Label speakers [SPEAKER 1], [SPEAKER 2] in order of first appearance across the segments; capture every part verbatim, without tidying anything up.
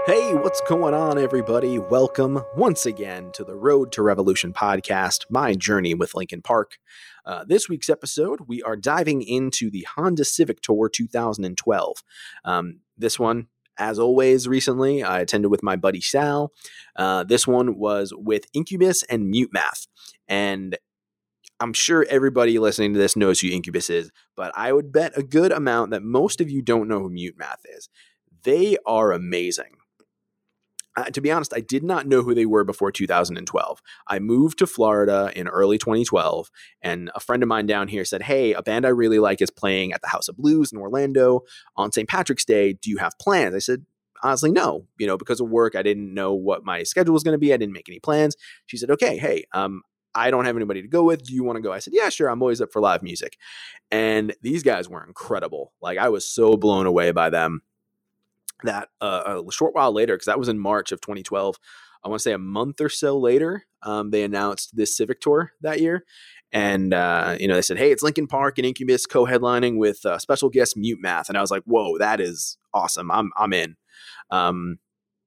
[SPEAKER 1] Hey, what's going on, everybody? Welcome once again to the Road to Revolution podcast, my journey with Linkin Park. Uh, this week's episode, we are diving into the Honda Civic Tour two thousand twelve. Um, this one, as always, recently, I attended with my buddy Sal. Uh, this one was with Incubus and Mute Math. And I'm sure everybody listening to this knows who Incubus is, but I would bet a good amount that most of you don't know who Mute Math is. They are amazing. Uh, to be honest, I did not know who they were before two thousand twelve. I moved to Florida in early twenty twelve, and a friend of mine down here said, hey, a band I really like is playing at the House of Blues in Orlando on Saint Patrick's Day. Do you have plans? I said, honestly, no. You know, because of work, I didn't know what my schedule was going to be. I didn't make any plans. She said, okay, hey, um, I don't have anybody to go with. Do you want to go? I said, yeah, sure. I'm always up for live music. And these guys were incredible. Like, I was so blown away by them. That uh, a short while later, because that was in March of twenty twelve, I want to say a month or so later, um, they announced this Civic Tour that year. And, uh, you know, they said, hey, it's Linkin Park and Incubus co-headlining with uh, special guest Mute Math. And I was like, whoa, that is awesome. I'm I'm in. Um,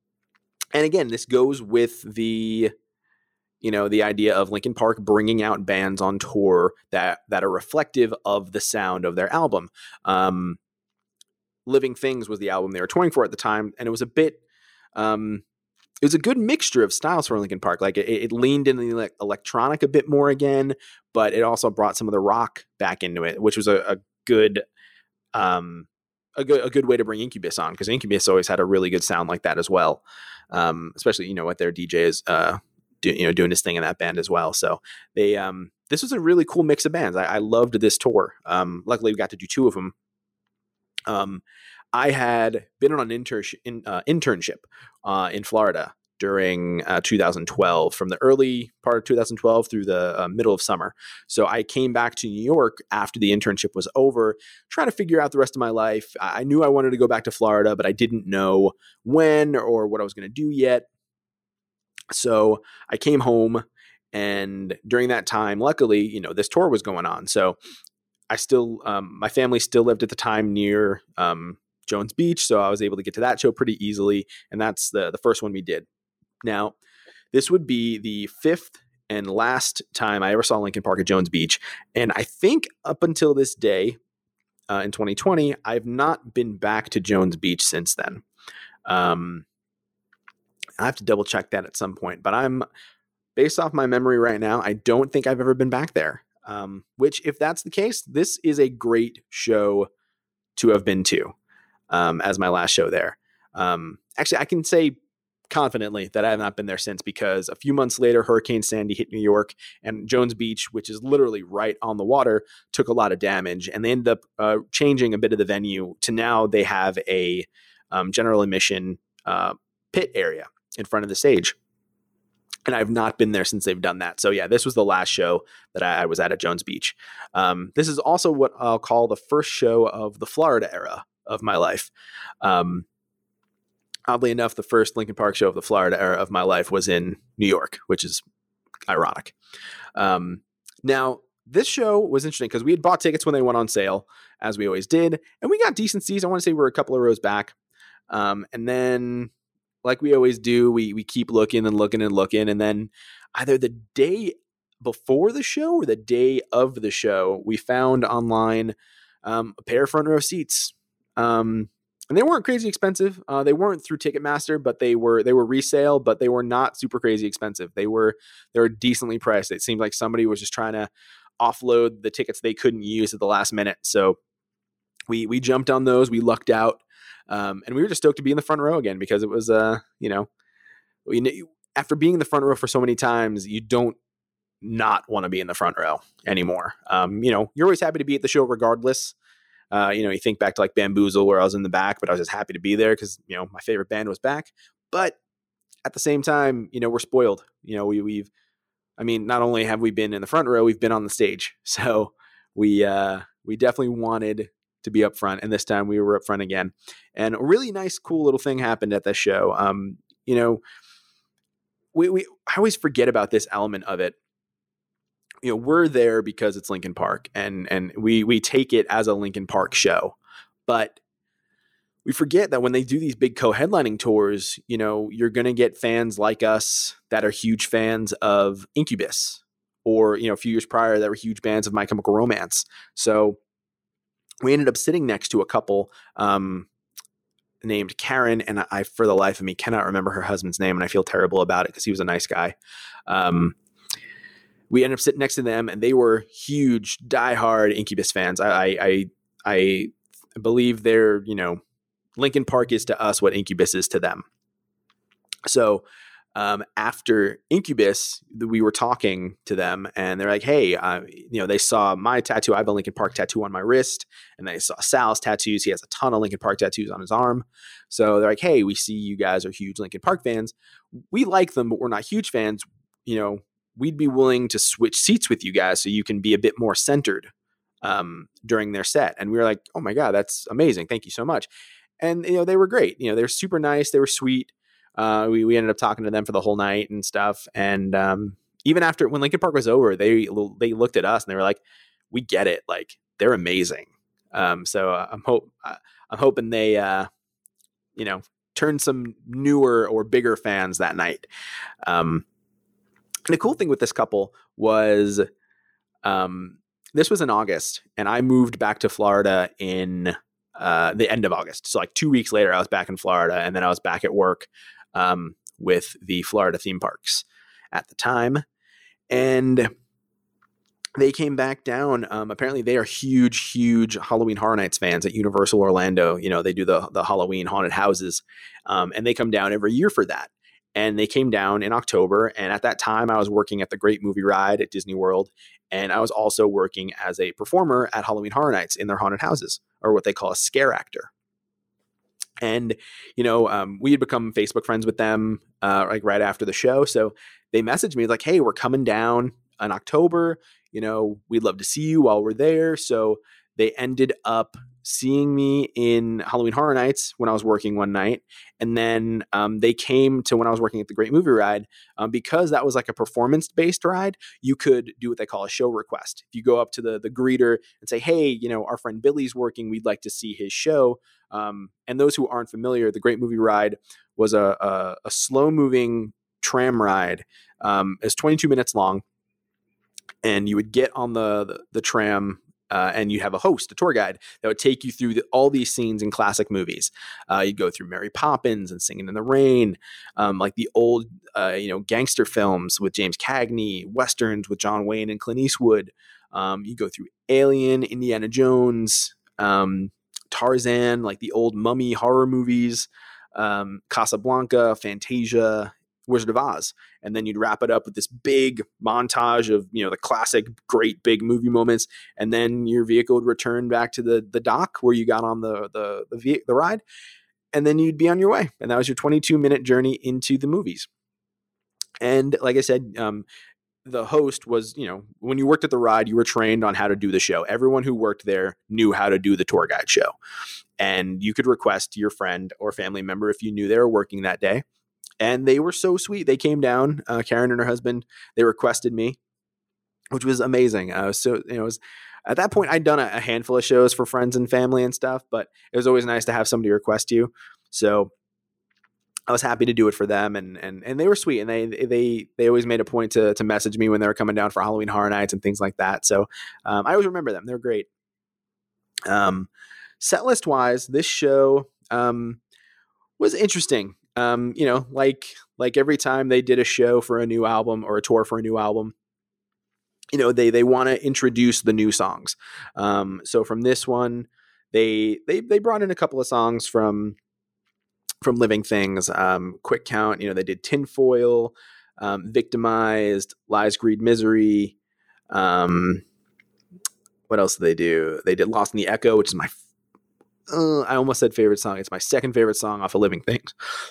[SPEAKER 1] and again, this goes with the, you know, the idea of Linkin Park bringing out bands on tour that, that are reflective of the sound of their album. Um Living Things was the album they were touring for at the time, and it was a bit, um, it was a good mixture of styles for Linkin Park. Like it, it leaned into the electronic a bit more again, but it also brought some of the rock back into it, which was a, a good, um, a good, a good way to bring Incubus on, because Incubus always had a really good sound like that as well. Um, especially, you know, what their D J is, uh, do, you know, doing his thing in that band as well. So they, um, this was a really cool mix of bands. I, I loved this tour. Um, luckily we got to do two of them. Um, I had been on an inter- in, uh, internship uh, in Florida during uh, two thousand twelve, from the early part of two thousand twelve through the uh, middle of summer. So I came back to New York after the internship was over, trying to figure out the rest of my life. I knew I wanted to go back to Florida, but I didn't know when or what I was going to do yet. So I came home, and during that time, luckily, you know, this tour was going on. So I still, um, my family still lived at the time near um, Jones Beach, so I was able to get to that show pretty easily, and that's the the first one we did. Now, this would be the fifth and last time I ever saw Linkin Park at Jones Beach, and I think up until this day, uh, in twenty twenty, I've not been back to Jones Beach since then. Um, I have to double check that at some point, but I'm, based off my memory right now, I don't think I've ever been back there. Um, which, if that's the case, this is a great show to have been to, um, as my last show there. Um, actually, I can say confidently that I have not been there since, because a few months later, Hurricane Sandy hit New York, and Jones Beach, which is literally right on the water, took a lot of damage, and they ended up uh, changing a bit of the venue to now they have a um, general admission uh, pit area in front of the stage. And I've not been there since they've done that. So yeah, this was the last show that I, I was at at Jones Beach. Um, this is also what I'll call the first show of the Florida era of my life. Um, oddly enough, the first Linkin Park show of the Florida era of my life was in New York, which is ironic. Um, now, this show was interesting because we had bought tickets when they went on sale, as we always did. And we got decent seats. I want to say we were a couple of rows back. Um, and then, like we always do, we we keep looking and looking and looking. And then either the day before the show or the day of the show, we found online um, a pair of front row seats. Um, and they weren't crazy expensive. Uh, they weren't through Ticketmaster, but they were they were resale, but they were not super crazy expensive. They were they were decently priced. It seemed like somebody was just trying to offload the tickets they couldn't use at the last minute. So we we jumped on those. We lucked out. Um, and we were just stoked to be in the front row again, because it was, uh, you know, we, after being in the front row for so many times, you don't not want to be in the front row anymore. Um, you know, you're always happy to be at the show regardless. Uh, you know, you think back to like Bamboozle, where I was in the back, but I was just happy to be there because, you know, my favorite band was back. But at the same time, you know, we're spoiled. You know, we, we've, I mean, not only have we been in the front row, we've been on the stage. So we, uh, we definitely wanted to be up front, and this time we were up front again. And a really nice, cool little thing happened at this show. Um, you know, we, we I always forget about this element of it. You know, we're there because it's Linkin Park, and and we we take it as a Linkin Park show, but we forget that when they do these big co-headlining tours, you know, you're going to get fans like us that are huge fans of Incubus, or, you know, a few years prior that were huge bands of My Chemical Romance. So we ended up sitting next to a couple um, named Karen, and I, for the life of me, cannot remember her husband's name, and I feel terrible about it because he was a nice guy. Um, we ended up sitting next to them, and they were huge, diehard Incubus fans. I, I, I, I believe they're, you know, Linkin Park is to us what Incubus is to them. So um, after Incubus, we were talking to them, and they're like, hey, uh, you know, they saw my tattoo. I have a Linkin Park tattoo on my wrist, and they saw Sal's tattoos. He has a ton of Linkin Park tattoos on his arm. So they're like, hey, we see you guys are huge Linkin Park fans. We like them, but we're not huge fans. You know, we'd be willing to switch seats with you guys so you can be a bit more centered um, during their set. And we were like, oh my God, that's amazing. Thank you so much. And, you know, they were great. You know, they were super nice. They were sweet. Uh, we, we ended up talking to them for the whole night and stuff. And um, even after, when Linkin Park was over, they they looked at us and they were like, we get it. Like, they're amazing. Um, so uh, I'm hope uh, I'm hoping they, uh, you know, turn some newer or bigger fans that night. Um, and the cool thing with this couple was um, this was in August, and I moved back to Florida in Uh, the end of August. So like two weeks later, I was back in Florida, and then I was back at work um, with the Florida theme parks at the time. And they came back down. Um, apparently they are huge, huge Halloween Horror Nights fans at Universal Orlando. You know, they do the, the Halloween haunted houses um, and they come down every year for that. And they came down in October. And at that time I was working at the Great Movie Ride at Disney World. And I was also working as a performer at Halloween Horror Nights in their haunted houses, or what they call a scare actor. And, you know, um, we had become Facebook friends with them uh, like right after the show. So they messaged me like, hey, we're coming down in October. You know, we'd love to see you while we're there. So they ended up seeing me in Halloween Horror Nights when I was working one night. And then um, they came to when I was working at the Great Movie Ride. Um, because that was like a performance-based ride, you could do what they call a show request. If you go up to the, the greeter and say, hey, you know, our friend Billy's working, we'd like to see his show. Um, and those who aren't familiar, the Great Movie Ride was a, a, a slow-moving tram ride. Um, it's twenty-two minutes long. And you would get on the, the, the tram Uh, and you have a host, a tour guide that would take you through the, all these scenes in classic movies. Uh, you'd go through Mary Poppins and Singing in the Rain, um, like the old, uh, you know, gangster films with James Cagney, Westerns with John Wayne and Clint Eastwood. Um, you go through Alien, Indiana Jones, um, Tarzan, like the old mummy horror movies, um, Casablanca, Fantasia, Wizard of Oz. And then you'd wrap it up with this big montage of, you know, the classic great big movie moments. And then your vehicle would return back to the the dock where you got on the the the, the ride. And then you'd be on your way. And that was your twenty-two minute journey into the movies. And like I said, um, the host was, you know, when you worked at the ride, you were trained on how to do the show. Everyone who worked there knew how to do the tour guide show. And you could request to your friend or family member if you knew they were working that day. And they were so sweet. They came down, uh, Karen and her husband, they requested me, which was amazing. Uh, so, you know, it was, at that point, I'd done a, a handful of shows for friends and family and stuff, but it was always nice to have somebody request you. So I was happy to do it for them. And, and, and they were sweet. And they, they, they always made a point to, to message me when they were coming down for Halloween Horror Nights and things like that. So um, I always remember them. They're great. Um, set list wise, this show um, was interesting. Um, you know, like, like every time they did a show for a new album or a tour for a new album, you know, they, they want to introduce the new songs. Um, so from this one, they, they, they brought in a couple of songs from, from Living Things, um, Quick Count, you know, they did Tinfoil, um, Victimized, Lies, Greed, Misery. Um, what else did they do? They did Lost in the Echo, which is my, uh, I almost said favorite song. It's my second favorite song off of Living Things.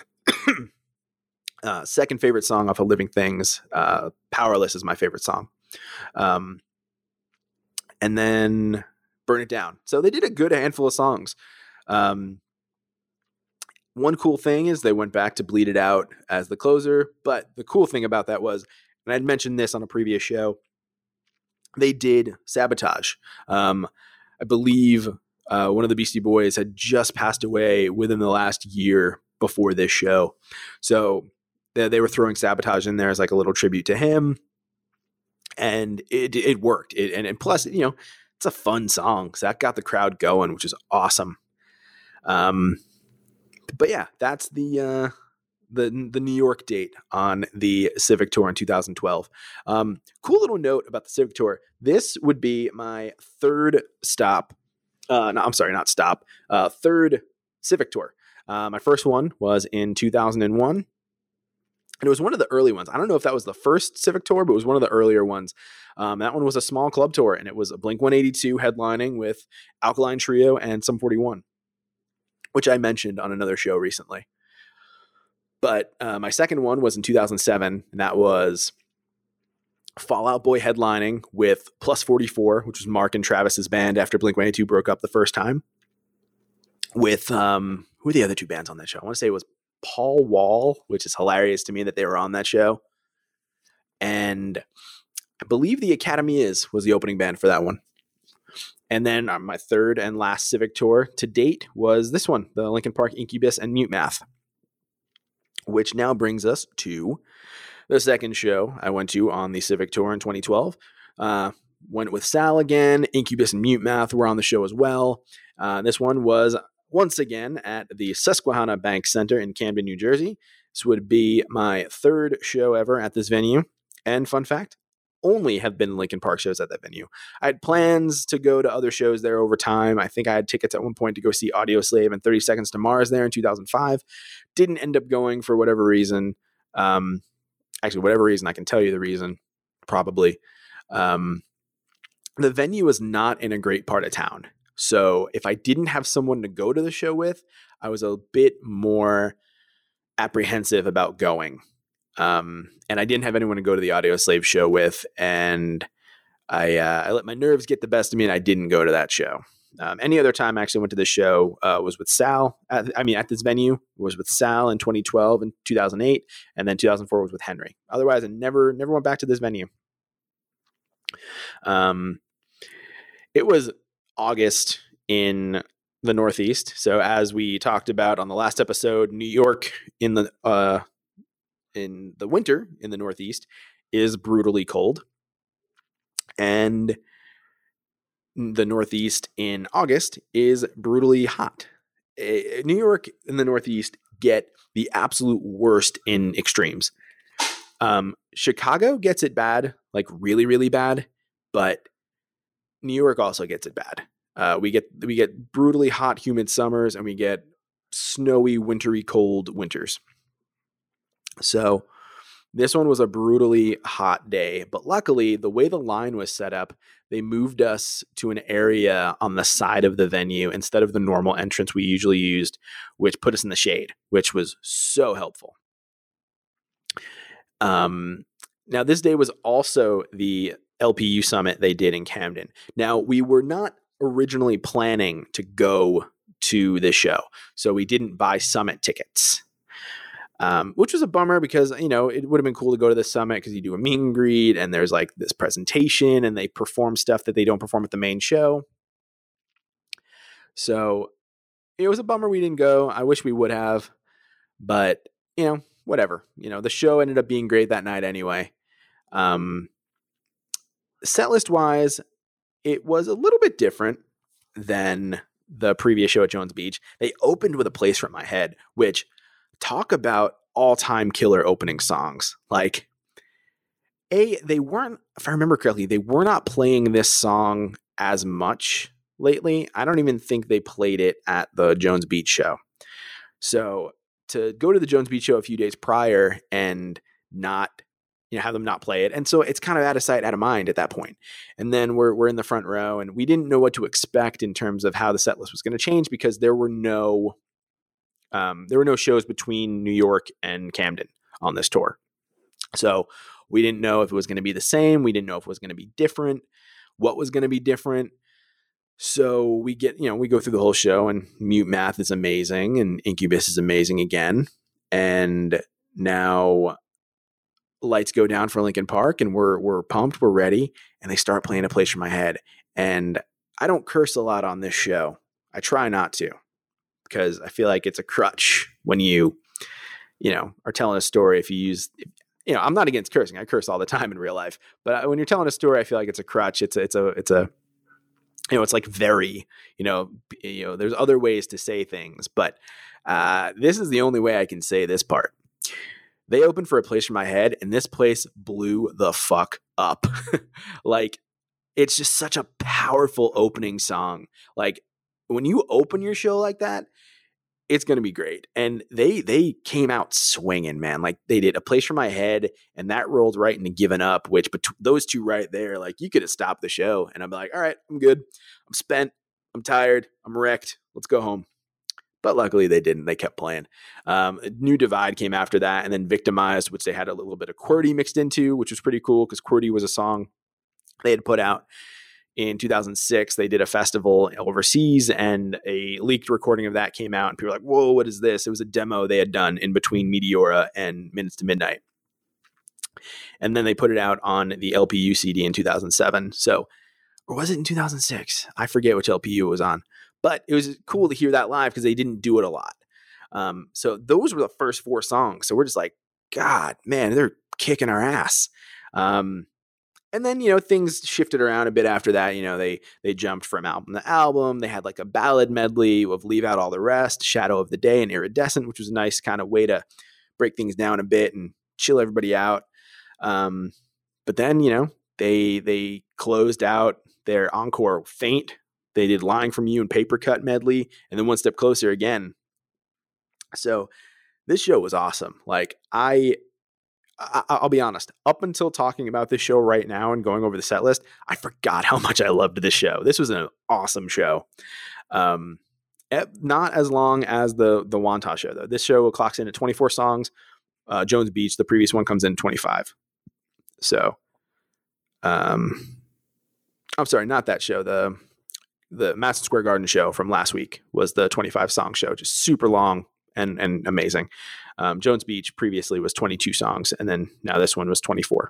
[SPEAKER 1] uh, second favorite song off of Living Things. Uh, Powerless is my favorite song. Um, and then Burn It Down. So they did a good handful of songs. Um, one cool thing is they went back to Bleed It Out as the closer. But the cool thing about that was, and I'd mentioned this on a previous show, they did Sabotage. Um, I believe Uh, one of the Beastie Boys had just passed away within the last year before this show. So they, they were throwing Sabotage in there as like a little tribute to him. And it it worked. It, and, and plus, you know, it's a fun song. So that got the crowd going, which is awesome. Um, but yeah, that's the uh, the the New York date on the Civic Tour in two thousand twelve. Um, cool little note about the Civic Tour. This would be my third stop. Uh, no, I'm sorry, not stop. Uh, third Civic Tour. Uh, my first one was in two thousand one. And it was one of the early ones. I don't know if that was the first Civic Tour, but it was one of the earlier ones. Um, that one was a small club tour, and it was a Blink one eighty-two headlining with Alkaline Trio and Sum forty-one, which I mentioned on another show recently. But uh, my second one was in two thousand seven, and that was Fall Out Boy headlining with Plus forty-four, which was Mark and Travis's band after Blink one eighty-two broke up the first time. With, um, who are the other two bands on that show? I want to say it was Paul Wall, which is hilarious to me that they were on that show. And I believe the Academy Is was the opening band for that one. And then uh, my third and last Civic Tour to date was this one, the Linkin Park Incubus and Mute Math, which now brings us to the second show I went to on the Civic Tour in twenty twelve. Uh, went with Sal again. Incubus and Mute Math were on the show as well. Uh, this one was once again at the Susquehanna Bank Center in Camden, New Jersey. This would be my third show ever at this venue. And fun fact, only have been Linkin Park shows at that venue. I had plans to go to other shows there over time. I think I had tickets at one point to go see Audioslave and thirty Seconds to Mars there in two thousand five. Didn't end up going for whatever reason. Um, actually, whatever reason, I can tell you the reason, probably. Um, the venue was not in a great part of town. So if I didn't have someone to go to the show with, I was a bit more apprehensive about going. Um, and I didn't have anyone to go to the Audioslave show with. And I, uh, I let my nerves get the best of me, and I didn't go to that show. Um, any other time I actually went to this show uh, was with Sal. At, I mean, at this venue was with Sal in twenty twelve and two thousand eight. And then two thousand four was with Henry. Otherwise, I never, never went back to this venue. Um, it was August in the Northeast. So as we talked about on the last episode, New York in the uh, in the winter in the Northeast is brutally cold. And the Northeast in August is brutally hot. Uh, New York and the Northeast get the absolute worst in extremes. Um, Chicago gets it bad, like really, really bad, but New York also gets it bad. Uh, we get we get brutally hot, humid summers, and we get snowy, wintry, cold winters. So this one was a brutally hot day, but luckily, the way the line was set up, they moved us to an area on the side of the venue instead of the normal entrance we usually used, which put us in the shade, which was so helpful. Um, now, this day was also the L P U summit they did in Camden. Now, we were not originally planning to go to this show, so we didn't buy summit tickets, um, which was a bummer because, you know, it would have been cool to go to the summit because you do a meet and greet and there's like this presentation and they perform stuff that they don't perform at the main show. So it was a bummer we didn't go. I wish we would have, but, you know, whatever. You know, the show ended up being great that night anyway. Um, setlist wise, it was a little bit different than the previous show at Jones Beach. They opened with A Place for My Head, which, talk about all-time killer opening songs. Like, A, they weren't, if I remember correctly, they were not playing this song as much lately. I don't even think they played it at the Jones Beach show. So to go to the Jones Beach show a few days prior and not, you know, have them not play it. And so it's kind of out of sight, out of mind at that point. And then we're we're in the front row and we didn't know what to expect in terms of how the set list was going to change because there were no um, there were no shows between New York and Camden on this tour. So we didn't know if it was going to be the same. We didn't know if it was going to be different, what was going to be different. So we get, you know, we go through the whole show and Mute Math is amazing and Incubus is amazing again. And now lights go down for Linkin Park and we're we're pumped, we're ready, and they start playing A Place for My Head. And I don't curse a lot on this show, I try not to, because I feel like it's a crutch when you, you know, are telling a story. If you use, you know, I'm not against cursing. I curse all the time in real life, but when you're telling a story, I feel like it's a crutch. It's a, it's a, it's a, you know, it's like very, you know, you know, there's other ways to say things, but uh, this is the only way I can say this part. They opened for A Place for My Head, and this place blew the fuck up. Like, it's just such a powerful opening song. Like, when you open your show like that, it's going to be great. And they they came out swinging, man. Like, they did A Place for My Head, and that rolled right into Giving Up, which bet- those two right there, like, you could have stopped the show, and I'm like, all right, I'm good. I'm spent. I'm tired. I'm wrecked. Let's go home. But luckily they didn't. They kept playing. Um, New Divide came after that, and then Victimized, which they had a little bit of QWERTY mixed into, which was pretty cool because QWERTY was a song they had put out in two thousand six. They did a festival overseas, and a leaked recording of that came out, and people were like, whoa, what is this? It was a demo they had done in between Meteora and Minutes to Midnight. And then they put it out on the L P U C D in two thousand seven. So, or was it in two thousand six? I forget which L P U it was on. But it was cool to hear that live because they didn't do it a lot. Um, so those were the first four songs. So we're just like, God, man, they're kicking our ass. Um, and then, you know, things shifted around a bit after that. You know, they they jumped from album to album. They had like a ballad medley of Leave Out All the Rest, Shadow of the Day, and Iridescent, which was a nice kind of way to break things down a bit and chill everybody out. Um, but then, you know, they they closed out their encore Faint. They did Lying From You and Paper Cut medley, and then One Step Closer again. So this show was awesome. Like, I, I, I'll be honest, up until talking about this show right now and going over the set list, I forgot how much I loved this show. This was an awesome show. Um, not as long as the the Wantagh show, though. This show clocks in at twenty-four songs. Uh, Jones Beach, the previous one, comes in at twenty-five. So, um, I'm sorry, not that show. The The Madison Square Garden show from last week was the twenty-five song show, just super long and, and amazing. Um, Jones Beach previously was twenty-two songs, and then now this one was twenty-four.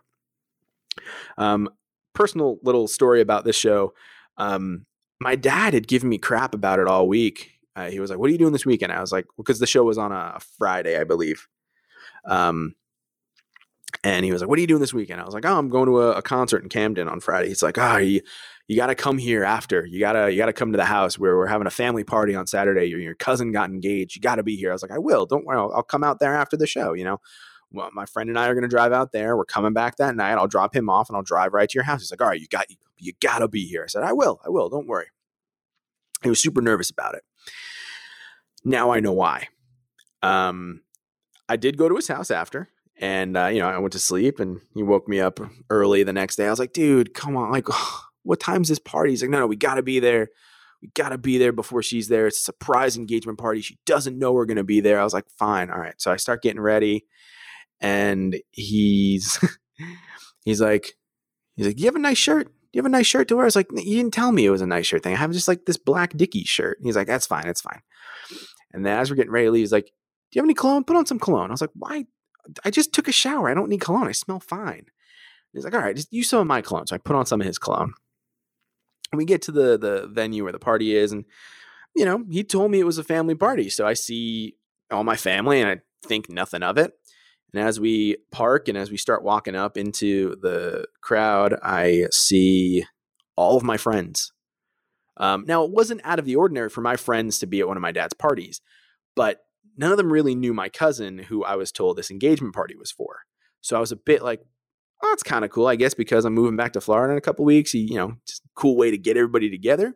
[SPEAKER 1] Um, personal little story about this show. Um, my dad had given me crap about it all week. Uh, he was like, what are you doing this weekend? I was like, because the show was on a, a Friday, I believe. Um, and he was like, what are you doing this weekend? I was like, oh, I'm going to a, a concert in Camden on Friday. He's like, oh, you, you got to come here after. You got to you got to come to the house where we're having a family party on Saturday. Your, your cousin got engaged. You got to be here. I was like, I will. Don't worry. I'll, I'll come out there after the show. You know, well, my friend and I are going to drive out there. We're coming back that night. I'll drop him off and I'll drive right to your house. He's like, all right, you got you, you got to be here. I said, I will. I will. Don't worry. He was super nervous about it. Now I know why. Um, I did go to his house after. And, uh, you know, I went to sleep and he woke me up early the next day. I was like, dude, come on. Like, oh, what time's this party? He's like, no, no, we got to be there. We got to be there before she's there. It's a surprise engagement party. She doesn't know we're going to be there. I was like, fine. All right. So I start getting ready and he's, he's like, he's like, do you have a nice shirt? Do you have a nice shirt to wear? I was like, you didn't tell me it was a nice shirt thing. I have just like this black Dickies shirt. And he's like, that's fine. That's fine. And then as we're getting ready to leave, he's like, do you have any cologne? Put on some cologne. I was like, why? I just took a shower. I don't need cologne. I smell fine. He's like, all right, just use some of my cologne. So I put on some of his cologne. And we get to the the venue where the party is. And, you know, he told me it was a family party. So I see all my family and I think nothing of it. And as we park and as we start walking up into the crowd, I see all of my friends. Um, now, it wasn't out of the ordinary for my friends to be at one of my dad's parties, but none of them really knew my cousin, who I was told this engagement party was for. So I was a bit like, oh, that's kind of cool, I guess, because I'm moving back to Florida in a couple weeks. You know, just a cool way to get everybody together.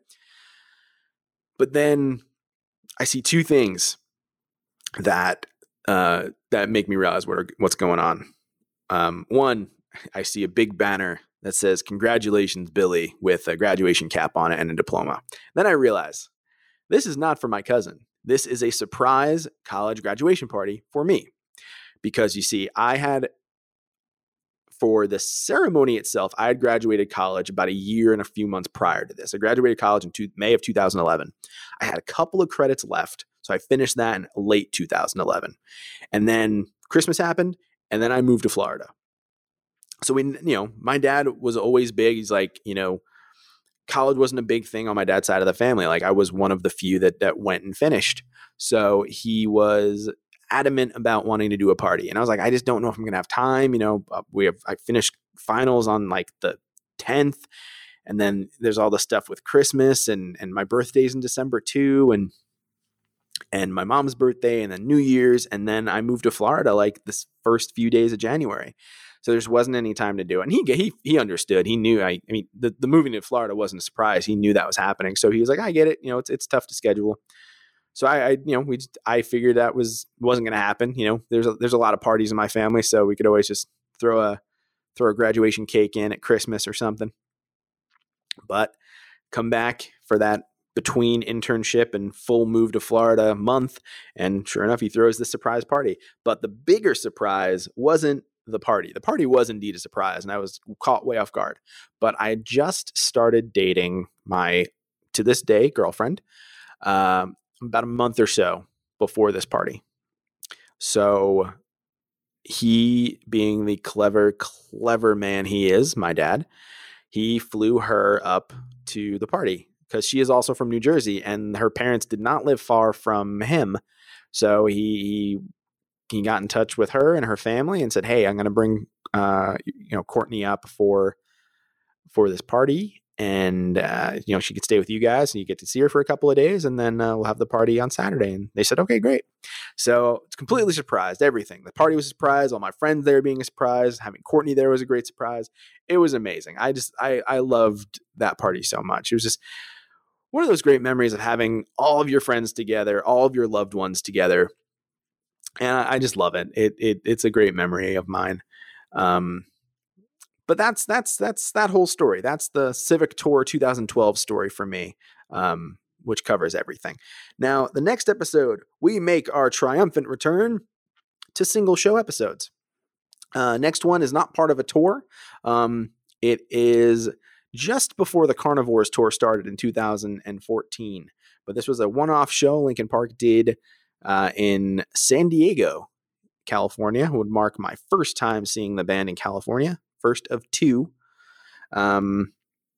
[SPEAKER 1] But then I see two things that uh, that make me realize what are, what's going on. Um, one, I see a big banner that says, congratulations, Billy, with a graduation cap on it and a diploma. Then I realize this is not for my cousin. This is a surprise college graduation party for me. Because you see, I had, for the ceremony itself, I had graduated college about a year and a few months prior to this. I graduated college in two, May of two thousand eleven. I had a couple of credits left, so I finished that in late two thousand eleven. And then Christmas happened, and then I moved to Florida. So we, you know, my dad was always big. He's like, you know, college wasn't a big thing on my dad's side of the family. Like I was one of the few that that went and finished. So he was adamant about wanting to do a party. And I was like, I just don't know if I'm going to have time. You know, uh, we have, I finished finals on like the tenth. And then there's all the stuff with Christmas and, and my birthday's in December too. And, and my mom's birthday and then New Year's. And then I moved to Florida like this first few days of January. So there just wasn't any time to do it. And he, he, he understood, he knew, I, I mean, the, the moving to Florida wasn't a surprise. He knew that was happening. So he was like, I get it. You know, it's, it's tough to schedule. So I, I, you know, we, just, I figured that was, wasn't going to happen. You know, there's a, there's a lot of parties in my family, so we could always just throw a, throw a graduation cake in at Christmas or something. But come back for that between internship and full move to Florida month. And sure enough, he throws this surprise party. But the bigger surprise wasn't the party. The party was indeed a surprise, and I was caught way off guard. But I just started dating my, to this day, girlfriend. Um, about a month or so before this party. So he, being the clever, clever man he is, my dad, he flew her up to the party because she is also from New Jersey and her parents did not live far from him. So he, he got in touch with her and her family and said, hey, I'm going to bring, uh, you know, Courtney up for, for this party. And, uh, you know, she could stay with you guys and you get to see her for a couple of days and then uh, we'll have the party on Saturday. And they said, okay, great. So it's completely surprised, everything. The party was a surprise. All my friends there being a surprise. Having Courtney there was a great surprise. It was amazing. I just, I, I loved that party so much. It was just one of those great memories of having all of your friends together, all of your loved ones together. And I, I just love it. It, it. It's a great memory of mine. Um, But that's that's that's that whole story. That's the Civic Tour twenty twelve story for me, um, which covers everything. Now, the next episode, we make our triumphant return to single show episodes. Uh, next one is not part of a tour. Um, it is just before the Carnivores Tour started in two thousand fourteen. But this was a one-off show Linkin Park did uh, in San Diego, California. It would mark my first time seeing the band in California. First of two. Um,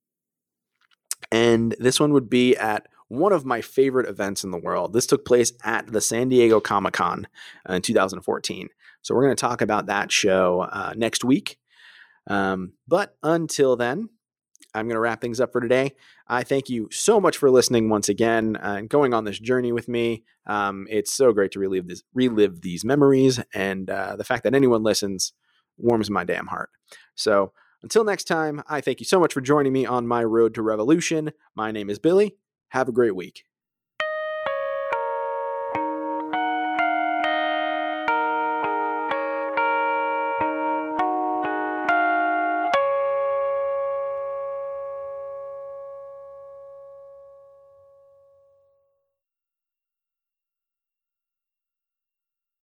[SPEAKER 1] and this one would be at one of my favorite events in the world. This took place at the San Diego Comic-Con uh, in two thousand fourteen. So we're going to talk about that show uh, next week. Um, but until then, I'm going to wrap things up for today. I thank you so much for listening once again uh, and going on this journey with me. Um, it's so great to relive this, relive these memories. And uh, the fact that anyone listens warms my damn heart. So until next time, I thank you so much for joining me on my road to revolution. My name is Billy. Have a great week.